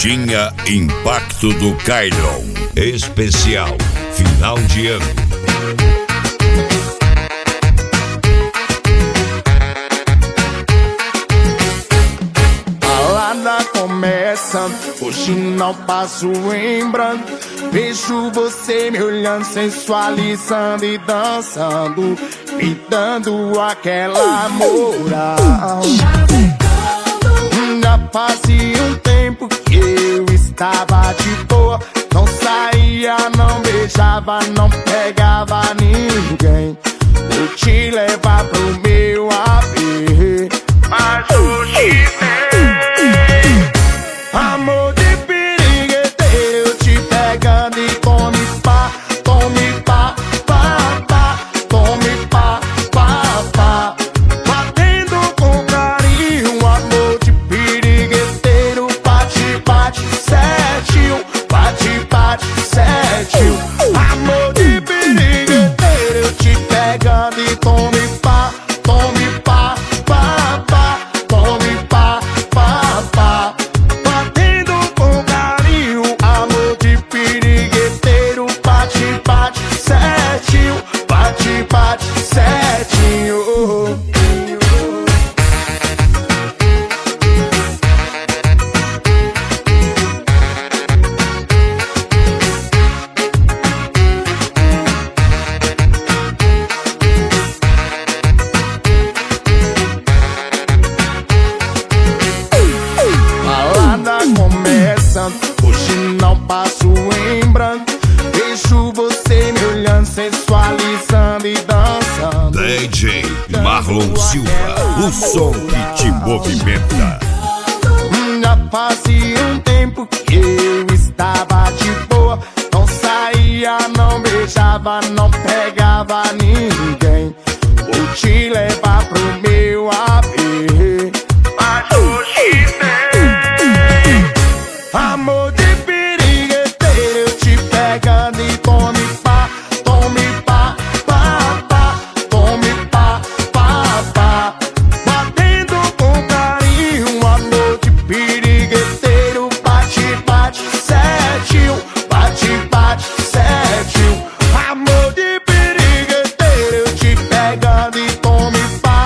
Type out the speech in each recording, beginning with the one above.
Fichinha Impacto do Kylon. Especial final de ano. Balada começa, hoje não passo em branco. Vejo você me olhando, sensualizando e dançando, me dando aquela moral. Já fazia um tempo que eu estava de boa, não saía, não beijava, não pegava ninguém. Vou te levar pro meu AP, mas hoje tem amor de pirigueteiro, eu te pegando e tome pá, tome pá, pá, pá, tome pá, pá, pá. Batendo com carinho, amor de pirigueteiro, bate, bate, certinho, bate, bate, certinho. Amor de pirigueteiro, eu te pegando e tome pá, tome pá, pá, pá, tome pá, pá, pá. Batendo com carinho, amor de pirigueteiro, bate, bate, certinho, bate, bate, certinho. Balada começa, hoje não passo em branco. Vejo você me olhando, sensualizando e dançando. DJ Marlon Silva, o som que te movimenta. Já fazia um tempo que eu estava de boa, não saía, não beijava, não pegava ninguém. Vou te levar pro meu AP, mas hoje tem amor de pirigueteiro, eu te pegando e tome pá, pá, pá, tome pá, pá, pá. Batendo com carinho, amor de pirigueteiro, bate, bate, certinho, bate, bate, certinho. Amor de pirigueteiro, eu te pegando e tome pá,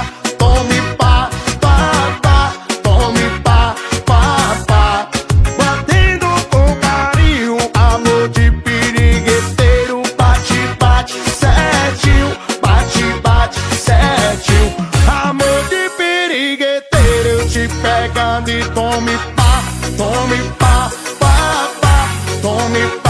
pá, pá, tome pá, pá, pá. Batendo com carinho, amor de pirigueteiro, bate, bate, certinho, bate, bate, certinho. Amor de pirigueteiro, eu te pegando e tome pá, pá, pá, tome pá.